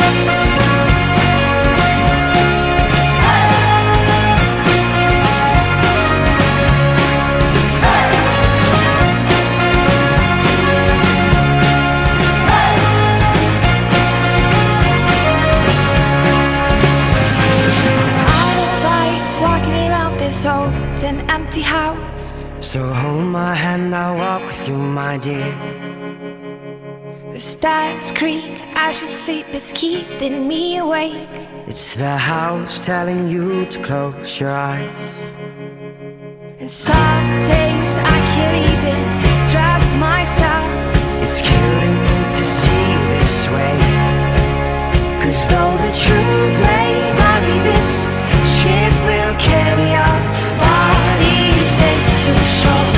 An empty house. So hold my hand, I'll walk with you, my dear. The stars creak as you sleep, it's keeping me awake. It's the house telling you to close your eyes. And some days I can't even trust myself. It's killing me to see you this way. 'Cause though the truth may vary, this ship will carry our bodies safe to shore.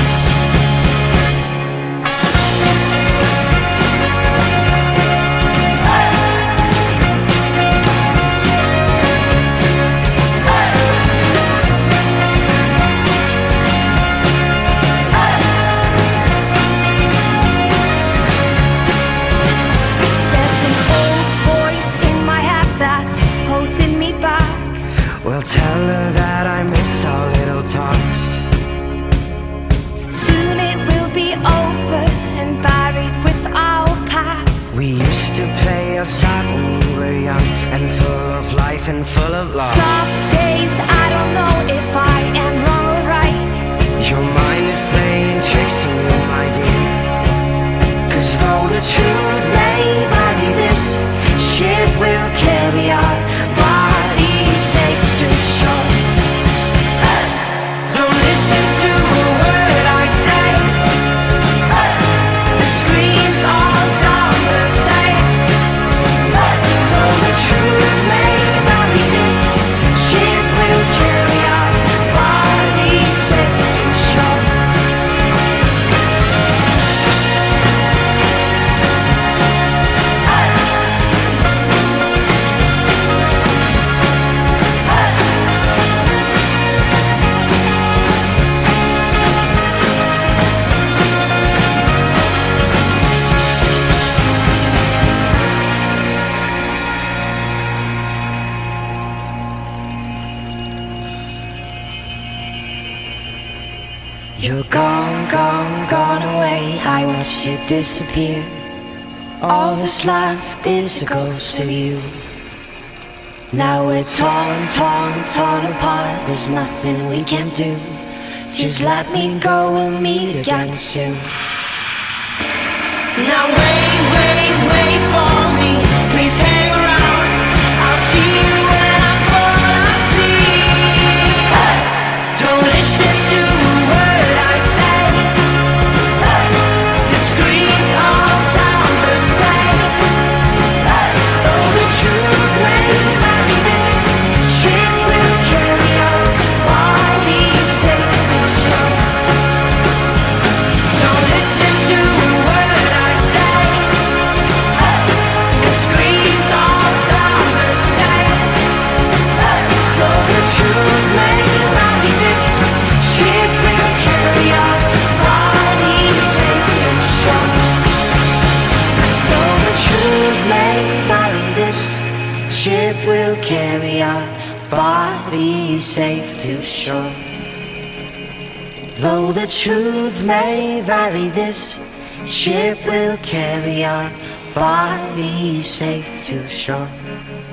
Well, tell her that I miss our little talks. Soon it will be over and buried with our past. We used to play outside when we were young and full of life and full of love. Some days I don't know if I am wrong or right. Your mind is playing tricks on you, my dear. 'Cause though the truth may vary, this ship will carry our bodies safe to shore. Don't listen to a word I say. The screams all sound the same. Though the truth may vary, this ship will carry our bodies safe to shore. You're gone, gone, gone away. I watched you disappear. All that's left is a ghost of you. Now we're torn, torn, torn apart. There's nothing we can do. Just let me go, we'll meet again soon. Now wait, wait, wait for me. Please hang around. I'll see you when I fall asleep. Don't listen to a word I say. The screams all sound the same. Though the truth may vary, this ship will carry our bodies safe to shore. Don't listen to a word I say. The screams all sound the same. Though the truth may vary, this ship will carry our bodies safe to shore. Though the truth may vary, this ship will carry our bodies safe to shore. Though the truth may vary, this ship will carry our bodies safe to shore.